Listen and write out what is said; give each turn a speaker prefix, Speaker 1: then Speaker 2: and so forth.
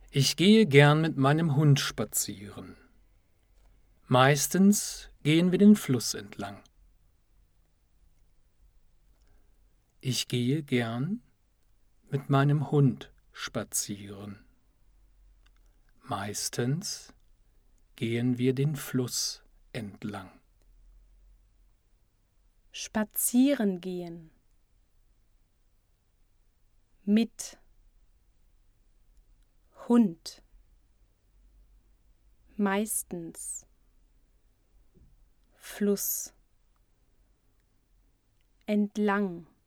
Speaker 1: Ich gehe gern mit meinem Hund spazieren. Meistens gehen wir den Fluss entlang. Ich gehe gern mit meinem Hund spazieren. Meistens gehen wir den Fluss entlang.
Speaker 2: Spazieren gehen. Mit Hund. Meistens. Fluss. Entlang.